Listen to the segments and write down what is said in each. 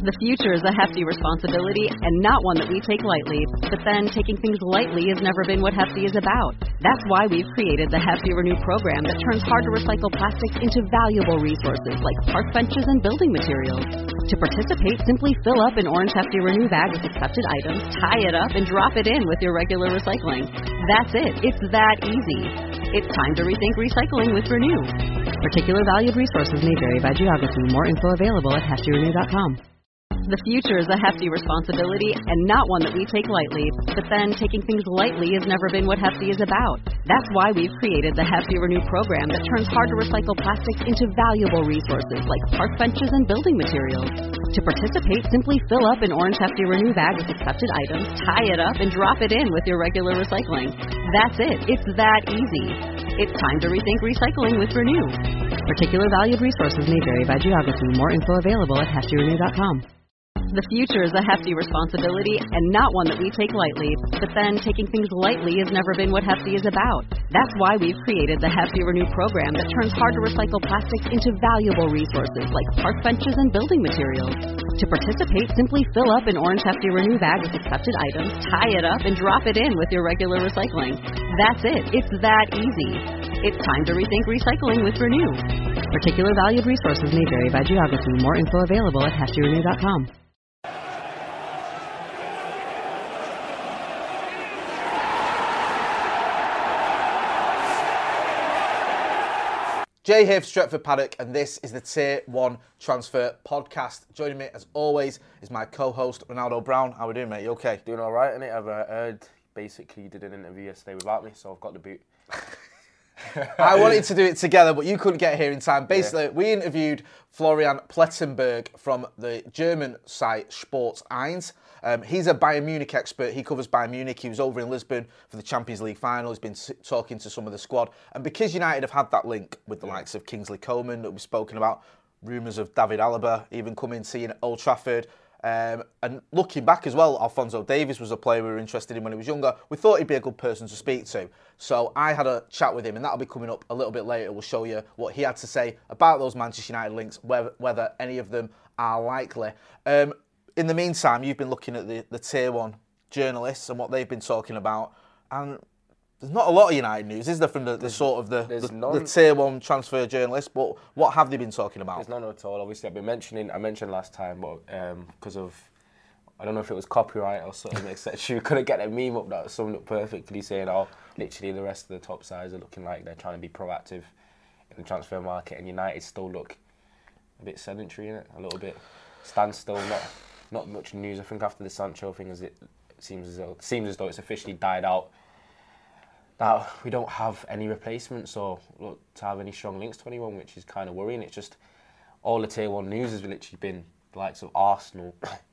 The future is a hefty responsibility and not one that we take lightly. But then, taking things lightly has never been what Hefty is about. That's why we've created the Hefty Renew program that turns hard-to-recycle plastics into valuable resources like park benches and building materials. To participate, simply fill up an orange Hefty Renew bag with accepted items, tie it up, and drop it in with your regular recycling. That's it. It's that easy. It's time to rethink recycling with Renew. Particular valued resources may vary by geography. More info available at heftyrenew.com. The future is a hefty responsibility and not one that we take lightly. But then, taking things lightly has never been what Hefty is about. That's why we've created the Hefty Renew program that turns hard-to-recycle plastics into valuable resources like park benches and building materials. To participate, simply fill up an orange Hefty Renew bag with accepted items, tie it up, and drop it in with your regular recycling. That's it. It's that easy. It's time to rethink recycling with Renew. Particular valued resources may vary by geography. More info available at heftyrenew.com. The future is a hefty responsibility and not one that we take lightly. But then, taking things lightly has never been what Hefty is about. That's why we've created the Hefty Renew program that turns hard-to-recycle plastics into valuable resources like park benches and building materials. To participate, simply fill up an orange Hefty Renew bag with accepted items, tie it up, and drop it in with your regular recycling. That's it. It's that easy. It's time to rethink recycling with Renew. Particular valued resources may vary by geography. More info available at heftyrenew.com. Jay here for Stretford Paddock, and this is the Tier 1 Transfer Podcast. Joining me, as always, is my co-host, Ronaldo Brown. How are we doing, mate? You okay? Doing all right, innit? I've heard, basically, you did an interview yesterday without me, so I've got the boot. I wanted to do it together, but you couldn't get here in time. Basically, we interviewed Florian Plettenberg from the German site Sport 1. He's a Bayern Munich expert. He covers Bayern Munich. He was over in Lisbon for the Champions League final. He's been talking to some of the squad. And because United have had that link with the likes of Kingsley Coman that we've spoken about, rumours of David Alaba even coming to see at Old Trafford. And looking back as well, Alphonso Davies was a player we were interested in when he was younger. We thought he'd be a good person to speak to. So I had a chat with him, and that'll be coming up a little bit later. We'll show you what he had to say about those Manchester United links, whether any of them are likely. In the meantime, you've been looking at the Tier 1 journalists and what they've been talking about. And there's not a lot of United news, is there, from the Tier 1 transfer journalists? But what have they been talking about? There's none at all. Obviously, I mentioned last time, but because of, I don't know if it was copyright or something, etc. We couldn't get a meme up that summed up perfectly, saying, literally the rest of the top sides are looking like they're trying to be proactive in the transfer market, and United still look a bit sedentary, innit? A little bit standstill, not much news. I think after the Sancho thing, it seems as though it's officially died out. Now, we don't have any replacements or look to have any strong links to anyone, which is kind of worrying. It's just all the Tier 1 news has literally been the likes of Arsenal,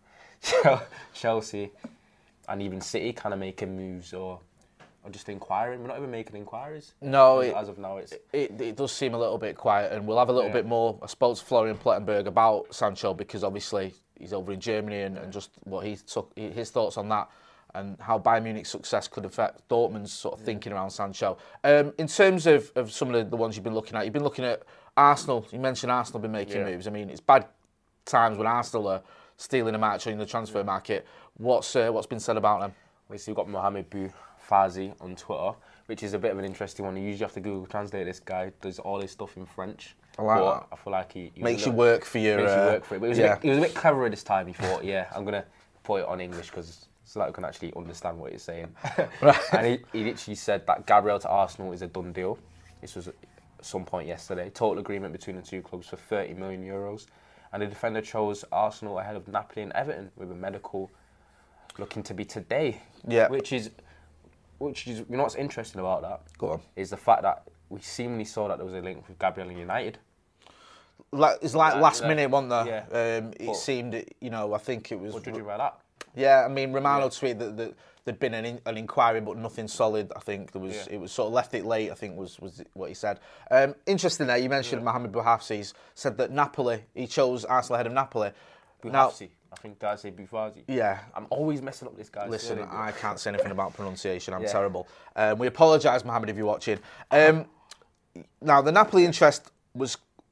Chelsea, and even City kind of making moves or just inquiring. We're not even making inquiries. No, as of now, it does seem a little bit quiet, and we'll have a little bit more, I suppose, Florian Plettenberg about Sancho, because obviously he's over in Germany and just what his thoughts on that and how Bayern Munich's success could affect Dortmund's sort of thinking around Sancho. In terms of some of the ones you've been looking at Arsenal. You mentioned Arsenal have been making moves. I mean, it's bad times when Arsenal are stealing a match in the transfer market. What's been said about them? Obviously, we've got Mohamed Boufazi on Twitter, which is a bit of an interesting one. You usually have to Google Translate. This guy does all his stuff in French. I like that. I feel like he makes you work for your... Makes you work for it. But he was a bit cleverer this time. He thought, I'm going to put it on English because so that I can actually understand what he's saying. Right. And he literally said that Gabriel to Arsenal is a done deal. This was at some point yesterday. Total agreement between the two clubs for €30 million. And the defender chose Arsenal ahead of Napoli and Everton with a medical looking to be today. Yeah. Which is you know what's interesting about that? Go on. Is the fact that we seemingly saw that there was a link with Gabriel and United. It's like last minute, wasn't there? Yeah. It seemed, I think it was... What did you about that? Yeah, I mean, Romano tweeted that there'd been an inquiry, but nothing solid. I think there was. It was sort of left it late, I think was what he said. Interesting there, you mentioned Mohamed Boufazi said that Napoli, he chose Arsenal ahead of Napoli. Boufazi. I think I say Boufazi. Yeah. I'm always messing up this guy. Listen, I can't say anything about pronunciation. I'm terrible. We apologise, Mohamed, if you're watching. Now, the Napoli interest was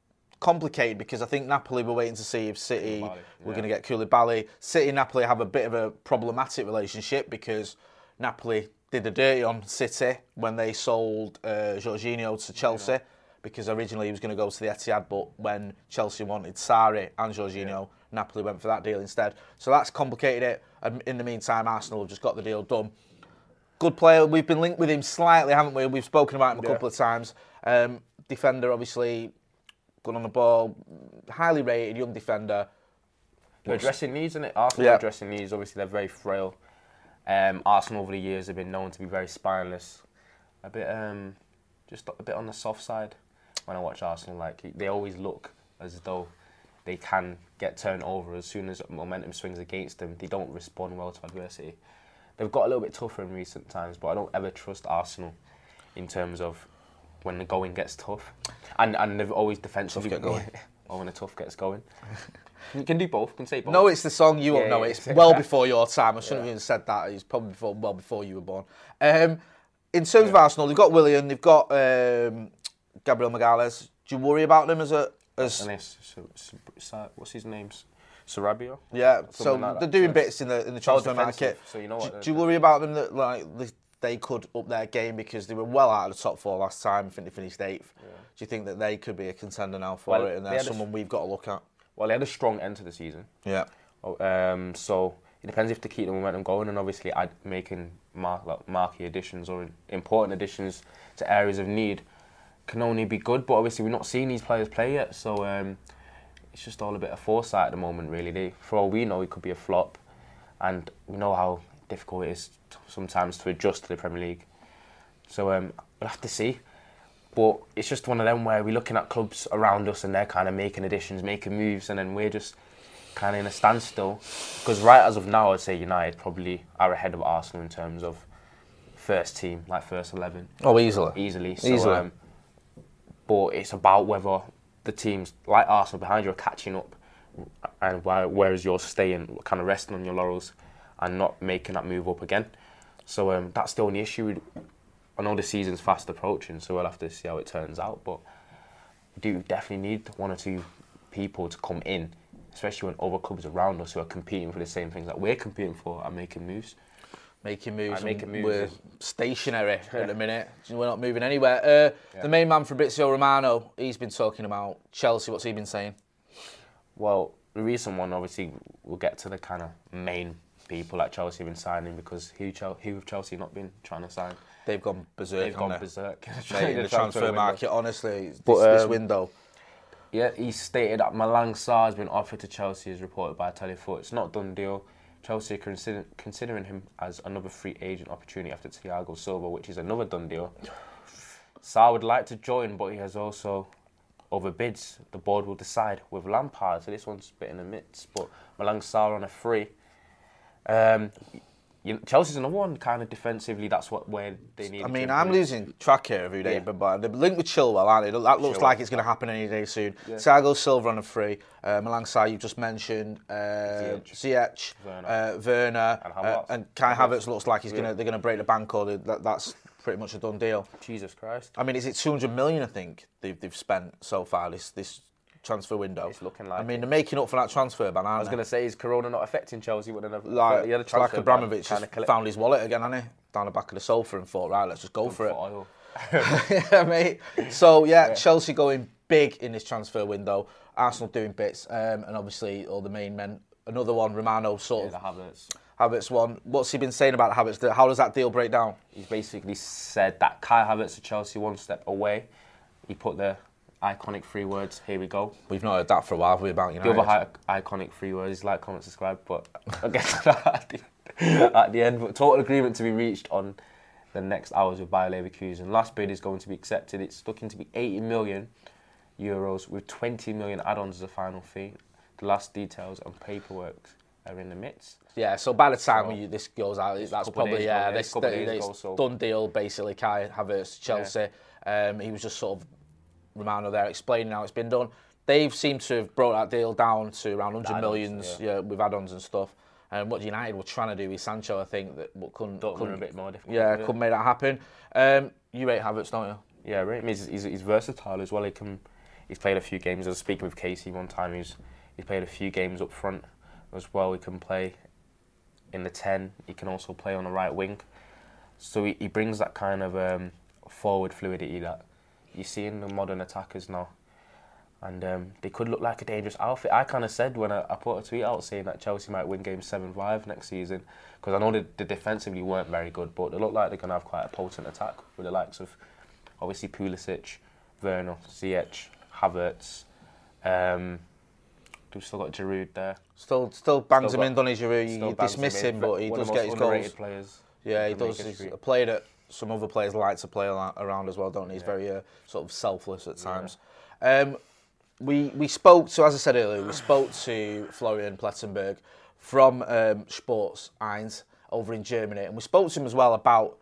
complicated because I think Napoli were waiting to see if City were going to get Koulibaly. City and Napoli have a bit of a problematic relationship because Napoli did the dirty on City when they sold Jorginho to Chelsea because originally he was going to go to the Etihad, but when Chelsea wanted Sarri and Jorginho, Napoli went for that deal instead. So that's complicated it. In the meantime, Arsenal have just got the deal done. Good player. We've been linked with him slightly, haven't we? We've spoken about him a couple of times. Defender, obviously, good on the ball, highly rated, young defender. They're addressing needs, isn't it? Arsenal are addressing needs. Obviously, they're very frail. Arsenal over the years have been known to be very spineless. Just a bit on the soft side. When I watch Arsenal, like they always look as though they can get turned over as soon as momentum swings against them. They don't respond well to adversity. They've got a little bit tougher in recent times, but I don't ever trust Arsenal in terms of when the going gets tough. And they've always defensively get going. Or when the tough gets going. You can do both, you can say both. No, it's the song, you won't know it. It's well before your time. I shouldn't have even said that. It's probably well before you were born. In terms of Arsenal, they've got Willian, they've got Gabriel Magalhaes. Do you worry about them what's his name? Sarabia? Yeah, so like they're doing bits in the transfer market. So you know what? Do you worry about them that like they could up their game because they were well out of the top four last time? I think they finished 8th. Yeah. Do you think that they could be a contender now for it, and they're someone we've got to look at? Well, they had a strong end to the season. Yeah. So it depends if they keep the momentum going, and obviously making marquee additions or important additions to areas of need can only be good. But obviously we're not seeing these players play yet, so it's just all a bit of foresight at the moment, really. For all we know, it could be a flop, and we know how difficult it is sometimes to adjust to the Premier League. So we'll have to see. But it's just one of them where we're looking at clubs around us and they're kind of making additions, making moves, and then we're just kind of in a standstill. Because right as of now, I'd say United probably are ahead of Arsenal in terms of first team, like first 11. Oh, easily. Easily. So, but it's about whether the teams like Arsenal behind you are catching up, and whereas you're staying, kind of resting on your laurels and not making that move up again. So that's the only issue. I know the season's fast approaching, so we'll have to see how it turns out. But we do definitely need 1 or 2 people to come in, especially when other clubs around us who are competing for the same things that we're competing for are making moves. We're stationary at the minute. We're not moving anywhere. The main man, Fabrizio Romano, he's been talking about Chelsea. What's he been saying? Well, the recent one, obviously, we'll get to the kind of main people that Chelsea have been signing, because who have Chelsea not been trying to sign? They've gone berserk. In the transfer market, honestly, this window. Yeah, he stated that Malang Sarr has been offered to Chelsea, as reported by Telefoot. It's not a done deal. Chelsea are considering him as another free agent opportunity after Thiago Silva, which is another done deal. Sarr would like to join, but he has also other bids. The board will decide with Lampard, so this one's a bit in the midst. But Malang Sarr on a free. Chelsea's another one, kind of defensively. That's where they need. I mean, I'm losing track here of who they've been buying. They're linked with Chilwell, aren't they? That looks like it's going to happen any day soon. Yeah. Thiago Silva on a free. Malang Sarr, you've just mentioned. Ziyech, Werner, and Kai Havertz looks like they're going to break the bank, or that's pretty much a done deal. Jesus Christ! I mean, is it 200 million? I think they've spent so far this transfer window. It's looking like. I mean, they're making up for that transfer ban, aren't they? I was going to say, is Corona not affecting Chelsea? It's like Abramovich has found his wallet again, hasn't he? Down the back of the sofa and thought, right, let's just go for it. Oil. Yeah, mate. So, Chelsea going big in this transfer window. Arsenal doing bits. And obviously, all the main men. Another one, Romano, the Havertz. Havertz one. What's he been saying about Havertz? How does that deal break down? He's basically said that Kai Havertz to Chelsea one step away. He put the iconic 3 words, here we go. We've not heard that for a while, have we, about United? The other iconic 3 words is like, comment, subscribe, but I'll get to that at the end. But total agreement to be reached on the next hours with Bayer Leverkusen. Last bid is going to be accepted. It's looking to be €80 million with 20 million add-ons as a final fee. The last details and paperwork are in the midst. Yeah, so by the time this goes out, that's probably this done deal, basically. Kai Havertz, Chelsea. Yeah. He was just sort of Romano there explaining how it's been done. They've seemed to have brought that deal down to around 100 million with add-ons and stuff. And what United were trying to do with Sancho, I think, that couldn't a bit more difficult. Yeah, couldn't make that happen. You rate Havertz, don't you? Yeah, right. He's versatile as well. He's played a few games. I was speaking with Casey one time. He's played a few games up front as well. He can play in the 10. He can also play on the right wing. So he brings that kind of forward fluidity that you see in the modern attackers now. And they could look like a dangerous outfit. I kind of said when I put a tweet out saying that Chelsea might win games 7-5 next season, because I know they defensively weren't very good, but they look like they're going to have quite a potent attack with the likes of, obviously, Pulisic, Werner, Ziyech, Havertz. We've still got Giroud there. Still bangs him in, doesn't he, Giroud? You dismiss him, but he does get his goals. Players. Yeah, he does. He's a player that some other players like to play around as well, don't he? He's very sort of selfless at times. We spoke to, as I said earlier, we spoke to Florian Plettenberg from Sports 1 over in Germany, and we spoke to him as well about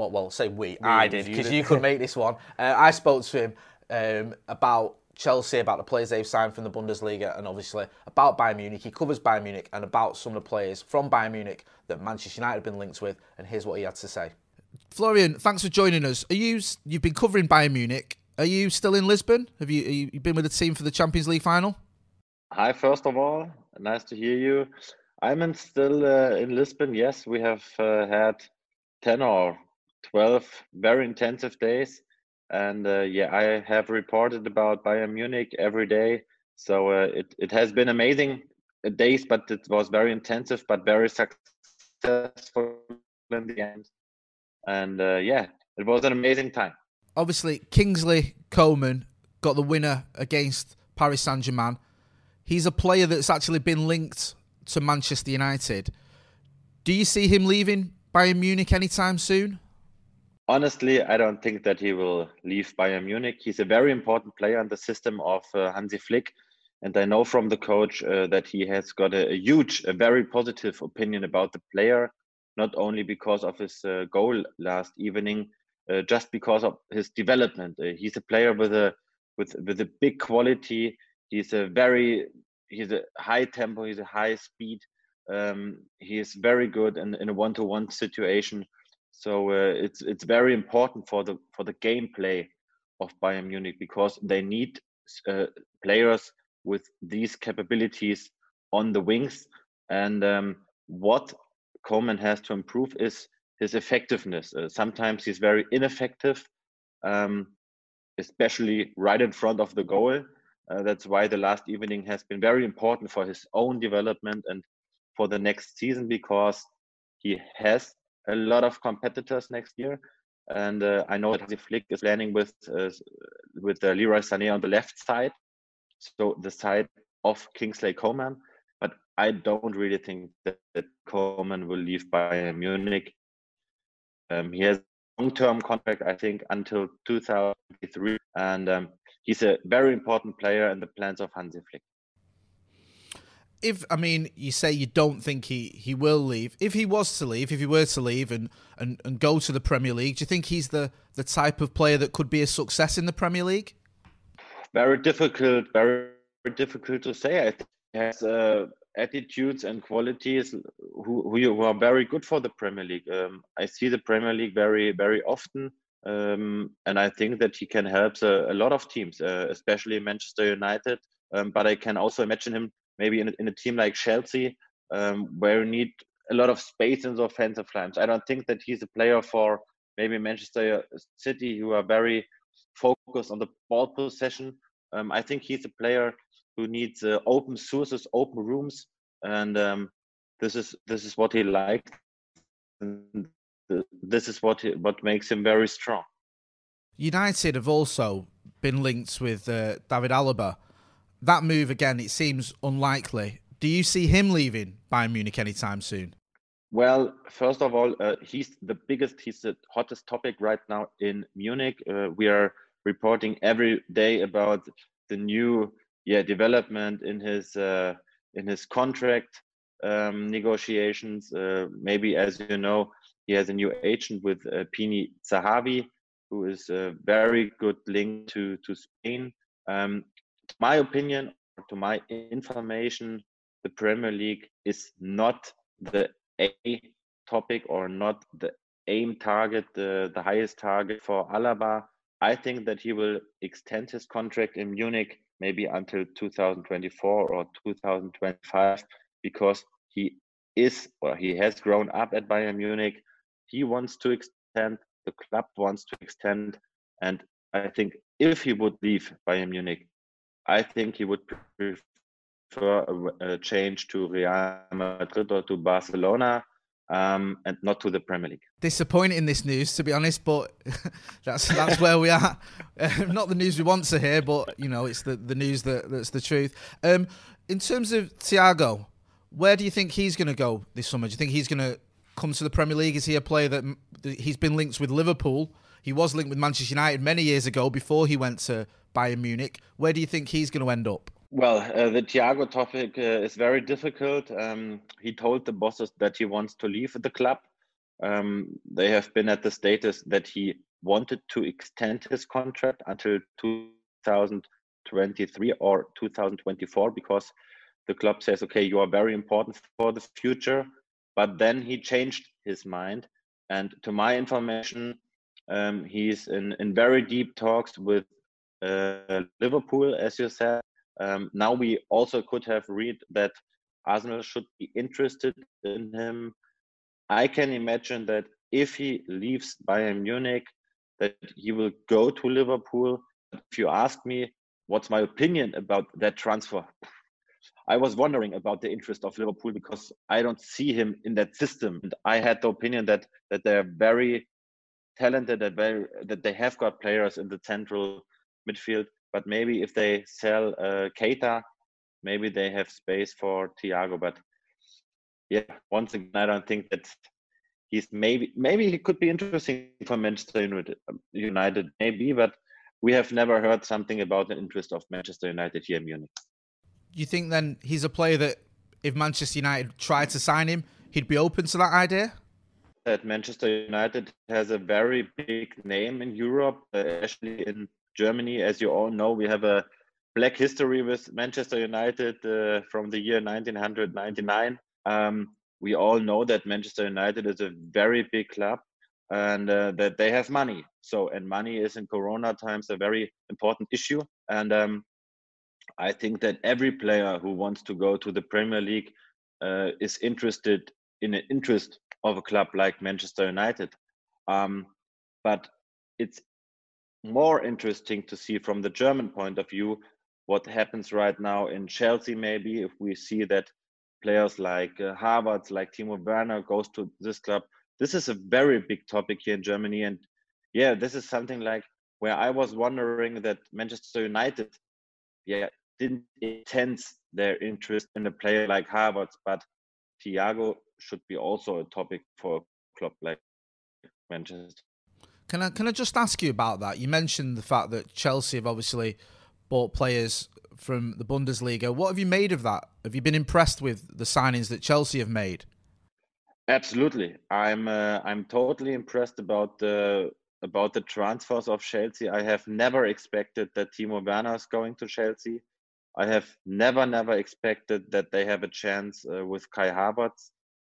I did, because you could make this one. I spoke to him about Chelsea, about the players they've signed from the Bundesliga, and obviously about Bayern Munich. He covers Bayern Munich and about some of the players from Bayern Munich that Manchester United have been linked with, and here's what he had to say. Florian, thanks for joining us. You've been covering Bayern Munich. Are you still in Lisbon? Have you been with the team for the Champions League final? Hi, first of all, nice to hear you. I'm still in Lisbon. Yes, we have had 10 or 12 very intensive days. And I have reported about Bayern Munich every day. So it has been amazing days, but it was very intensive, but very successful in the end. And it was an amazing time. Obviously, Kingsley Coman got the winner against Paris Saint-Germain. He's a player that's actually been linked to Manchester United. Do you see him leaving Bayern Munich anytime soon? Honestly, I don't think that he will leave Bayern Munich. He's a very important player in the system of Hansi Flick. And I know from the coach that he has got a very positive opinion about the player, not only because of his goal last evening, just because of his development. He's a player with a big quality. He's a high tempo. He's a high speed. He is very good in a one-to-one situation. So it's very important for the gameplay of Bayern Munich, because they need players with these capabilities on the wings. And what Coman has to improve is his effectiveness. Sometimes he's very ineffective, especially right in front of the goal. That's why the last evening has been very important for his own development and for the next season, because he has a lot of competitors next year. And I know that Hansi Flick is planning with Leroy Sané on the left side, so the side of Kingsley Coman. But I don't really think that Coman will leave Bayern Munich. He has a long-term contract, I think, until 2023, and he's a very important player in the plans of Hansi Flick. You say you don't think he will leave. If he was to leave, if he were to leave and go to the Premier League, do you think he's the type of player that could be a success in the Premier League? Very difficult to say. I think he has attitudes and qualities who are very good for the Premier League. I see the Premier League very, very often, and I think that he can help a lot of teams, especially Manchester United. But I can also imagine him maybe in a team like Chelsea, where you need a lot of space in the offensive lines. I don't think that he's a player for maybe Manchester City, who are very focused on the ball possession. I think he's a player who needs open sources, open rooms, and this is what he likes. And this is what makes him very strong. United have also been linked with David Alaba. That move, again, it seems unlikely. Do you see him leaving Bayern Munich anytime soon? Well, first of all, he's the hottest topic right now in Munich. We are reporting every day about the new development in his contract negotiations. Maybe, as you know, he has a new agent with Pini Zahavi, who is a very good link to Spain. To my opinion, to my information, the Premier League is not the A topic or not the aim target, the highest target for Alaba. I think that he will extend his contract in Munich maybe until 2024 or 2025 because he has grown up at Bayern Munich. He wants to extend, the club wants to extend, and I think if he would leave Bayern Munich, I think he would prefer a change to Real Madrid or to Barcelona, and not to the Premier League. Disappointing this news, to be honest, but that's where we are. Not the news we want to hear, but it's the news that's the truth. In terms of Thiago, where do you think he's going to go this summer? Do you think he's going to come to the Premier League? Is he a player that he's been linked with Liverpool? He was linked with Manchester United many years ago before he went to Bayern Munich. Where do you think he's going to end up? Well, the Thiago topic is very difficult. He told the bosses that he wants to leave the club. They have been at the status that he wanted to extend his contract until 2023 or 2024 because the club says, okay, you are very important for the future. But then he changed his mind. And to my information, he's in very deep talks with Liverpool, as you said. Now we also could have read that Arsenal should be interested in him. I can imagine that if he leaves Bayern Munich, that he will go to Liverpool. If you ask me what's my opinion about that transfer, I was wondering about the interest of Liverpool because I don't see him in that system. And I had the opinion that they are very talented, that they have got players in the central midfield. But maybe if they sell Keita, maybe they have space for Thiago. But yeah, once again, I don't think that he's maybe he could be interesting for Manchester United, maybe. But we have never heard something about the interest of Manchester United here in Munich. You think then he's a player that if Manchester United tried to sign him, he'd be open to that idea? That Manchester United has a very big name in Europe, especially in Germany. As you all know, we have a black history with Manchester United from the year 1999. We all know that Manchester United is a very big club and that they have money. And money is in Corona times a very important issue. And I think that every player who wants to go to the Premier League is interested in an interest of a club like Manchester United. But it's more interesting to see from the German point of view what happens right now in Chelsea. Maybe if we see that players like Havertz, like Timo Werner goes to this club. This is a very big topic here in Germany. And yeah, this is something like where I was wondering that Manchester United didn't intense their interest in a player like Havertz, but Thiago should be also a topic for a club like Manchester. Can I just ask you about that? You mentioned the fact that Chelsea have obviously bought players from the Bundesliga. What have you made of that? Have you been impressed with the signings that Chelsea have made? Absolutely. I'm totally impressed about the transfers of Chelsea. I have never expected that Timo Werner is going to Chelsea. I have never expected that they have a chance with Kai Havertz.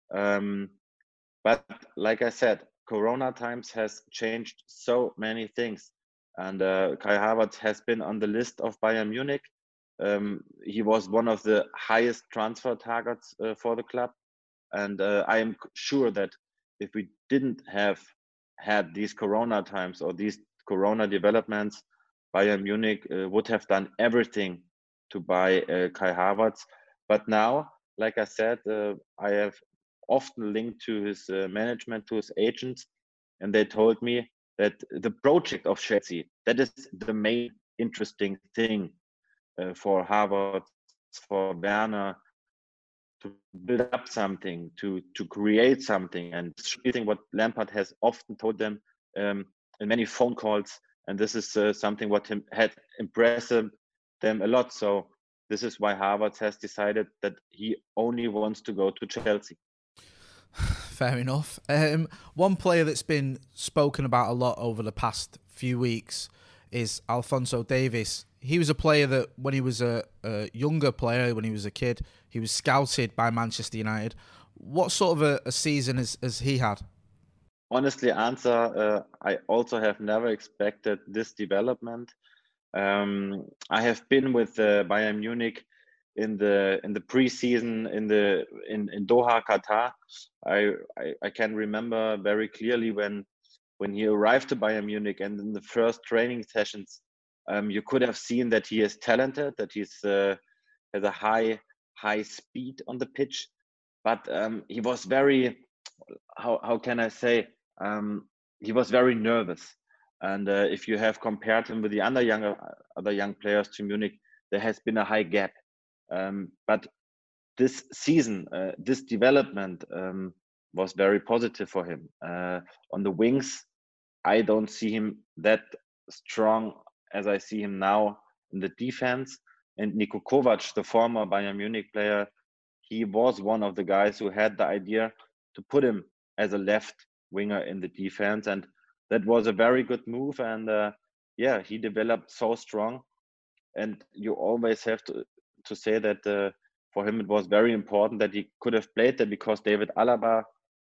But like I said, Corona times has changed so many things. And Kai Havertz has been on the list of Bayern Munich. He was one of the highest transfer targets for the club. And I am sure that if we didn't have had these Corona times or these Corona developments, Bayern Munich would have done everything to buy Kai Havertz. But now, like I said, I have often linked to his management, to his agents, and they told me that the project of Chelsea, that is the main interesting thing for Havertz, for Werner, to build up something, to create something. And this is what Lampard has often told them in many phone calls. And this is something what had impressed them a lot. So this is why Havertz has decided that he only wants to go to Chelsea. Fair enough. One player that's been spoken about a lot over the past few weeks is Alphonso Davies. He was a player that when he was a younger player, when he was a kid, he was scouted by Manchester United. What sort of a season has he had? honestly answer, I also have never expected this development. I have been with Bayern Munich in the preseason in Doha, Qatar. I can remember very clearly when he arrived to Bayern Munich, and in the first training sessions, you could have seen that he is talented, that he's has a high speed on the pitch, but he was very, how can I say, he was very nervous. And if you have compared him with the other young players to Munich, there has been a high gap. But this season, this development was very positive for him. On the wings, I don't see him that strong as I see him now in the defense. And Niko Kovac, the former Bayern Munich player, he was one of the guys who had the idea to put him as a left winger in the defense. And that was a very good move. And yeah, he developed so strong. And you always have to say that for him, it was very important that he could have played there, because David Alaba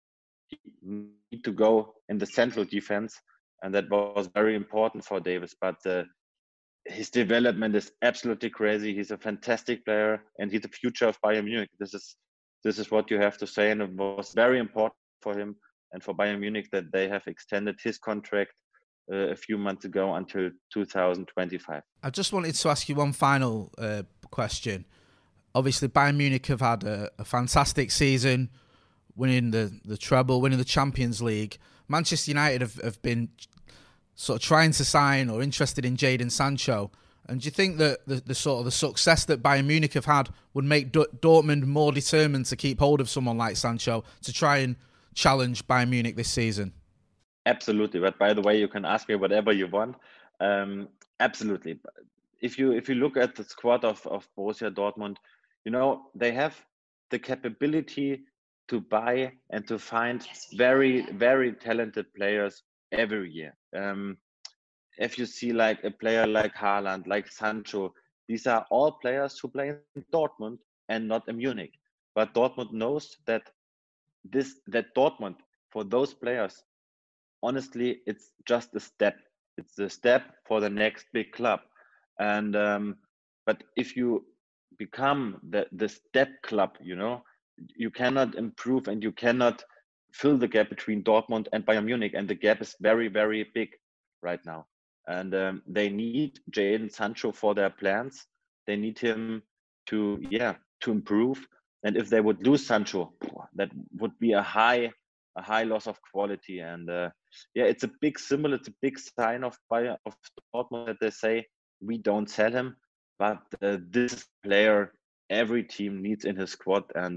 need to go in the central defense, and that was very important for Davis. But his development is absolutely crazy. He's a fantastic player, and he's the future of Bayern Munich. This is what you have to say, and it was very important for him and for Bayern Munich that they have extended his contract a few months ago until 2025. I just wanted to ask you one final question. Obviously, Bayern Munich have had a fantastic season, winning the treble, winning the Champions League. Manchester United have been sort of trying to sign or interested in Jadon Sancho. And do you think that the sort of the success that Bayern Munich have had would make Dortmund more determined to keep hold of someone like Sancho to try and challenge Bayern Munich this season? Absolutely. But by the way, you can ask me whatever you want. Absolutely. If you look at the squad of Borussia Dortmund, you know, they have the capability to buy and to find very, very talented players every year. If you see like a player like Haaland, like Sancho, these are all players who play in Dortmund and not in Munich. But Dortmund knows that Dortmund, for those players, honestly, it's just a step. It's a step for the next big club. And but if you become the step club, you know, you cannot improve and you cannot fill the gap between Dortmund and Bayern Munich, and the gap is very, very big right now. And they need Jadon Sancho for their plans. They need him to improve. And if they would lose Sancho, that would be a high loss of quality. And it's a big symbol. It's a big sign of Dortmund that they say we don't sell him, but this player every team needs in his squad. And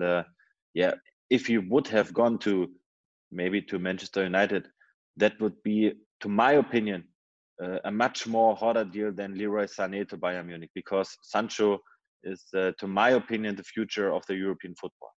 if he would have gone to Manchester United, that would be, to my opinion, a much more harder deal than Leroy Sané to Bayern Munich, because Sancho is, to my opinion, the future of the European football.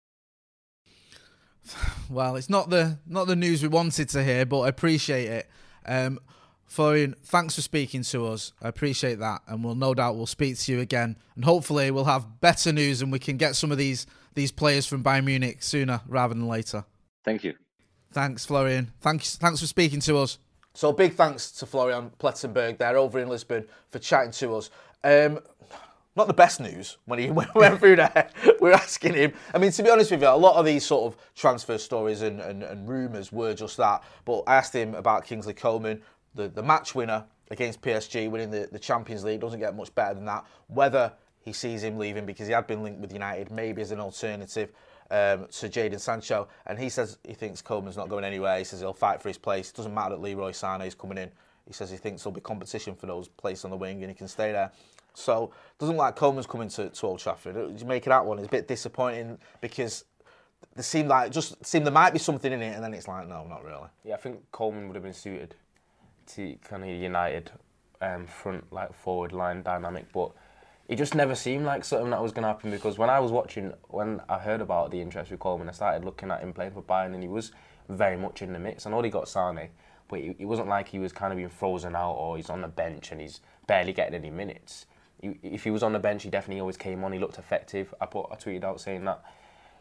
Well, it's not the news we wanted to hear, but I appreciate it. Florian, thanks for speaking to us. I appreciate that, and we'll speak to you again, and hopefully we'll have better news and we can get some of these players from Bayern Munich sooner rather than later. Thank you. Thanks, Florian. Thanks for speaking to us. So big thanks to Florian Plettenberg there over in Lisbon for chatting to us. Not the best news when he went through there. We're asking him. I mean, to be honest with you, a lot of these sort of transfer stories and rumours were just that. But I asked him about Kingsley Coman, the match winner against PSG, winning the Champions League. Doesn't get much better than that. Whether he sees him leaving because he had been linked with United, maybe as an alternative to Jadon Sancho. And he says he thinks Coman's not going anywhere. He says he'll fight for his place. It doesn't matter that Leroy Sané is coming in. He says he thinks there'll be competition for those places on the wing and he can stay there. So it doesn't like Coman's coming to Old Trafford. You make it that one. It's a bit disappointing because there seemed there might be something in it, and then it's like, no, not really. Yeah, I think Coman would have been suited to kind of United front, like forward line dynamic, but it just never seemed like something that was going to happen, because when I heard about the interest with Coman, I started looking at him playing for Bayern, and he was very much in the mix. I know he got Sané, but it wasn't like he was kind of being frozen out or he's on the bench and he's barely getting any minutes. If he was on the bench, he definitely always came on. He looked effective. I tweeted out saying that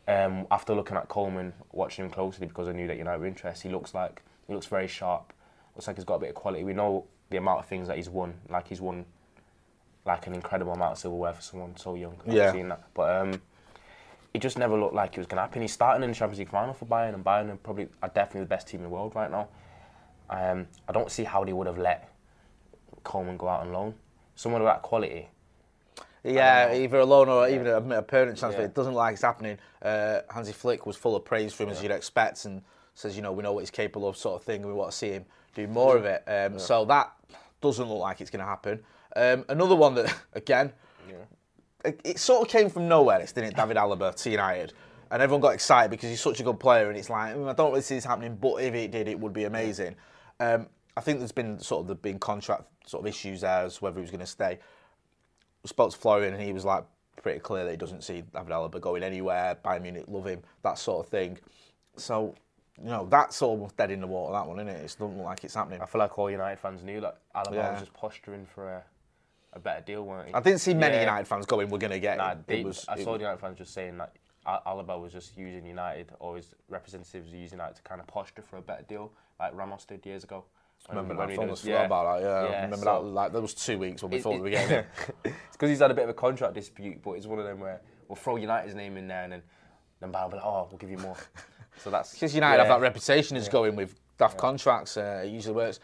After looking at Coleman, watching him closely because I knew that United were interested, he looks very sharp. Looks like he's got a bit of quality. We know the amount of things that he's won. Like he's won like an incredible amount of silverware for someone so young. I've seen that. But it just never looked like it was going to happen. He's starting in the Champions League final for Bayern, and Bayern are definitely the best team in the world right now. I don't see how they would have let Coleman go out on loan. Someone of that quality. Yeah, either a loan or even a permanent transfer. It doesn't look like it's happening. Hansi Flick was full of praise for him, as you'd expect, and says, we know what he's capable of, sort of thing, and we want to see him do more of it. So that doesn't look like it's going to happen. Another one that, again, it sort of came from nowhere, didn't it, David Alaba to United. And everyone got excited because he's such a good player, and it's like, I don't really see this happening, but if it did, it would be amazing. I think there's been contract sort of issues there as to whether he was going to stay. We spoke to Florian, and he was like pretty clear that he doesn't see David Alaba going anywhere. Bayern Munich love him, that sort of thing. So, that's almost dead in the water, that one, isn't it? It doesn't look like it's happening. I feel like all United fans knew that Alaba was just posturing for a better deal, weren't he? I didn't see many United fans going, we're going to get him. I saw United fans just saying that Alaba was just using United, or his representatives were using United to kind of posture for a better deal, like Ramos did years ago. I remember that. I almost forgot about that. I remember that. Like, there was 2 weeks before we gave him. It's because he's had a bit of a contract dispute, but it's one of them where we'll throw United's name in there, and then Bayern will be like, we'll give you more. So that's because United have that reputation as going with daft contracts. It usually works.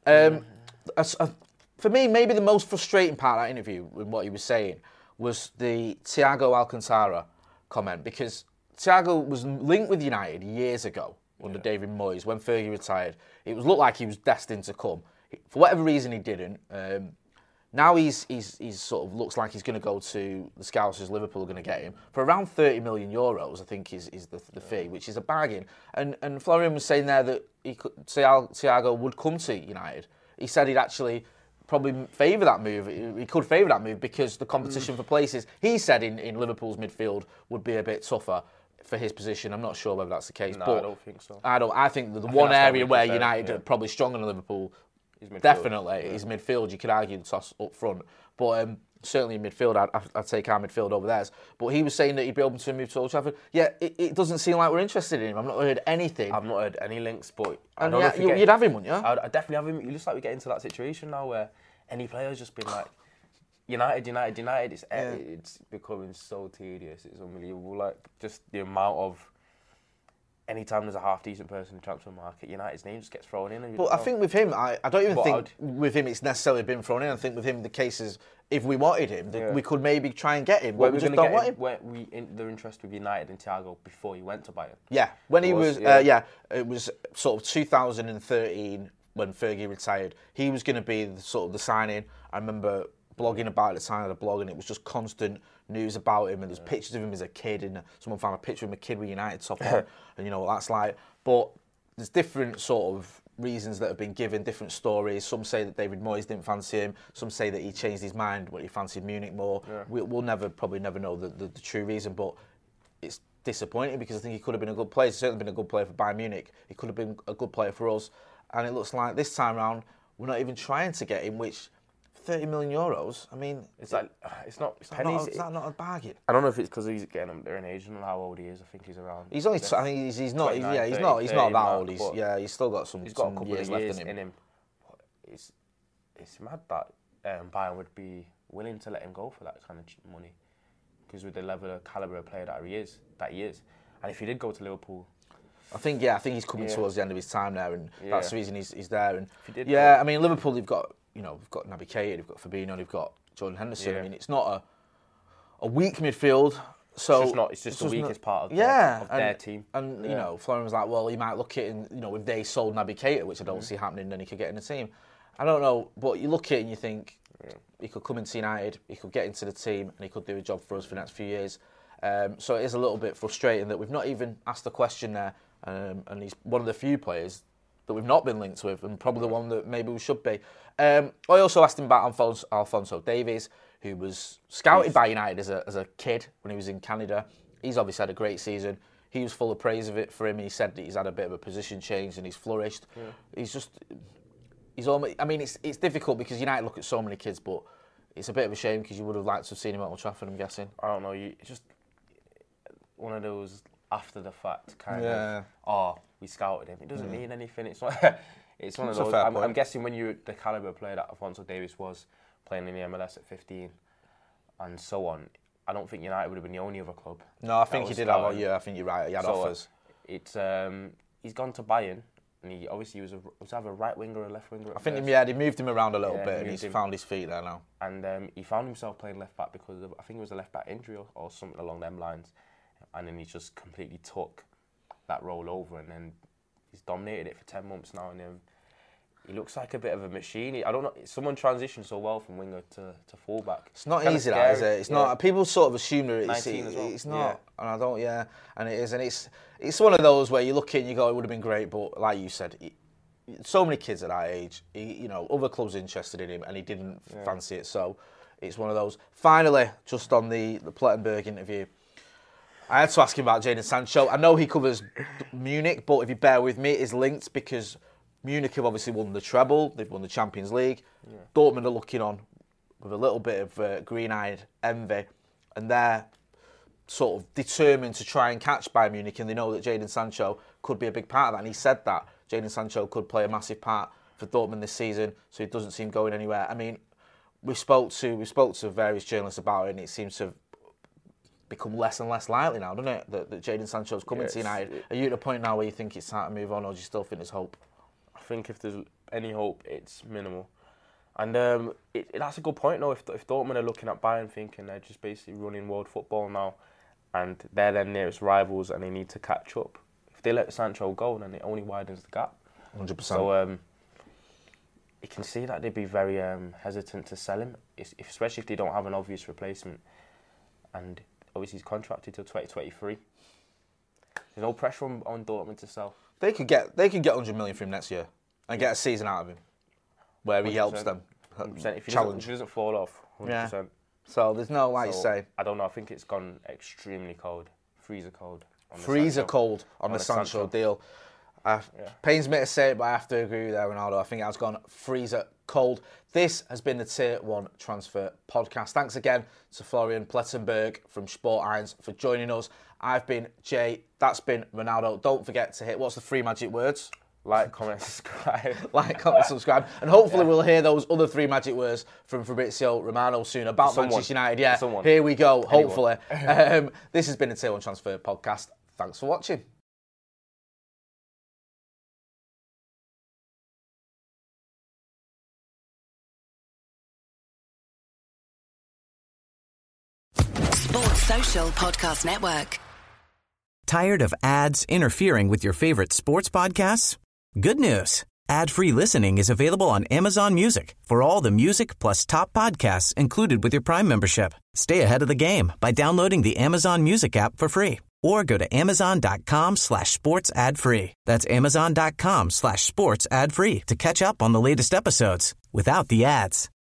For me, maybe the most frustrating part of that interview with what he was saying was the Thiago Alcantara comment, because Thiago was linked with United years ago under David Moyes when Fergie retired. It looked like he was destined to come. For whatever reason, he didn't. Now he's sort of looks like he's going to go to the Scousers. Liverpool are going to get him for around 30 million euros. I think is the fee, which is a bargain. And Florian was saying there that Thiago would come to United. He said he'd actually probably favour that move. He could favour that move because the competition for places, he said, in Liverpool's midfield would be a bit tougher for his position. I'm not sure whether that's the case. No, but I don't think so. I think the one area where United are probably stronger than Liverpool, definitely, is midfield. You could argue the toss up front. But certainly in midfield, I'd take our midfield over theirs. But he was saying that he'd be open to a move to Old Trafford. Yeah, it doesn't seem like we're interested in him. I've not heard anything. I've not heard any links, but and you'd have him, wouldn't you? I'd definitely have him. It looks like we get into that situation now where any player's just been like, United. It's becoming so tedious. It's unbelievable. Like, just the amount of... Anytime there's a half-decent person in the transfer market, United's name just gets thrown in. But I think with him, I don't even think with him it's necessarily been thrown in. I think with him, the case is, if we wanted him, we could maybe try and get him, but we just don't want him. They're interested with United and Thiago before he went to Bayern. Yeah, when he was it was sort of 2013 when Fergie retired. He was going to be the signing. I remember blogging about it at the time of the blog, and it was just constant news about him, and there's pictures of him as a kid, and someone found a picture of him a kid with United top on, and you know what that's like. But there's different sort of reasons that have been given, different stories. Some say that David Moyes didn't fancy him. Some say that he changed his mind when he fancied Munich more. Yeah. We'll probably never know the true reason, but it's disappointing because I think he could have been a good player. He's certainly been a good player for Bayern Munich. He could have been a good player for us, and it looks like this time round we're not even trying to get him, which 30 million euros. I mean, it's pennies. Is that not a bargain? I don't know if it's because he's getting up there in age. I don't know how old he is. I think he's around. He's only. I think he's not. He's not that old. He's still got some. He's got a couple years of years left in him. It's mad that Bayern would be willing to let him go for that kind of money, because with the level of calibre of player that he is, and if he did go to Liverpool. I think he's coming towards the end of his time there, and that's the reason he's there. And I mean, Liverpool, they've got we've got Naby Keita, they've got Fabinho, they've got Jordan Henderson. I mean, it's not a weak midfield. So it's just the weakest part of their team. And Florian was like, well, he might look at it, and if they sold Naby Keita, which I don't see happening, then he could get in the team. I don't know, but you look at it and you think he could come into United, he could get into the team, and he could do a job for us for the next few years. So it is a little bit frustrating that we've not even asked the question there. And he's one of the few players that we've not been linked with, and probably the one that maybe we should be. I also asked him about Alphonso Davies, who was scouted by United as a kid when he was in Canada. He's obviously had a great season. He was full of praise of it for him. He said that he's had a bit of a position change and he's flourished. Yeah. He's almost. I mean, it's difficult because United look at so many kids, but it's a bit of a shame because you would have liked to have seen him at Old Trafford, I'm guessing. I don't know. It's just one of those after the fact, kind Yeah. of, oh, we scouted him. It doesn't mean anything. It's one of That's a those. fair I'm point. guessing when you're the caliber player that Alphonso Davies was, playing in the MLS at 15 and so on, I don't think United would have been the only other club. No, I think that he was did have. scouting. Yeah, I think you're right. He had So, offers. It's he's gone to Bayern, and he obviously was either a right winger or a left winger. I think they moved him around a little Yeah, bit, and moved he's him. found his feet there now. And he found himself playing left back because of, I think it was a left back injury or something along them lines, and then he just completely took that role over, and then he's dominated it for 10 months now, and he looks like a bit of a machine. I don't know. Someone transitioned so well from winger to fullback. It's not Kinda easy, that is scary. it? It's not. People sort of assume that it's 19 as well. It's not, and I don't. Yeah, and it is, and it's one of those where you look in, you go, it would have been great, but like you said, so many kids at that age, other clubs interested in him, and he didn't fancy it. So it's one of those. Finally, just on the Plettenberg interview, I had to ask him about Jadon Sancho. I know he covers Munich, but if you bear with me, it is linked because Munich have obviously won the treble. They've won the Champions League. Yeah. Dortmund are looking on with a little bit of green-eyed envy, and they're sort of determined to try and catch Bayern Munich, and they know that Jadon Sancho could be a big part of that. And he said that Jadon Sancho could play a massive part for Dortmund this season, so it doesn't seem going anywhere. I mean, we spoke to various journalists about it, and it seems to have become less and less likely now, doesn't it, that Jadon Sancho's coming to United? Are you at a point now where you think it's time to move on, or do you still think there's hope? I think if there's any hope, it's minimal. And that's a good point, though. If Dortmund are looking at Bayern thinking they're just basically running world football now, and they're their nearest rivals and they need to catch up, if they let Sancho go, then it only widens the gap. 100%. So you can see that they'd be very hesitant to sell him, especially if they don't have an obvious replacement. And obviously he's contracted till 2023. There's no pressure on Dortmund to sell. They could get 100 million from him next year and get a season out of him where he 100%. helps them. 100%. If he doesn't fall off, 100%. Yeah. So there's no, like you say. I don't know. I think it's gone extremely cold, freezer cold. Freezer cold on the Sancho deal. Pains me to say it, but I have to agree with Ronaldo. I think it has gone freezer cold. This has been the Tier 1 Transfer Podcast. Thanks again to Florian Plettenberg from Sport 1 for joining us. I've been Jay. That's been Ronaldo. Don't forget to hit, what's the 3 magic words? Like, comment, subscribe. Like, comment, subscribe. And hopefully we'll hear those other 3 magic words from Fabrizio Romano soon about Manchester United. Yeah, here we go, hopefully. This has been the Tier 1 Transfer Podcast. Thanks for watching. Sports Social Podcast Network. Tired of ads interfering with your favorite sports podcasts? Good news. Ad-free listening is available on Amazon Music for all the music plus top podcasts included with your Prime membership. Stay ahead of the game by downloading the Amazon Music app for free or go to amazon.com/sports ad free. That's amazon.com/sports ad free to catch up on the latest episodes without the ads.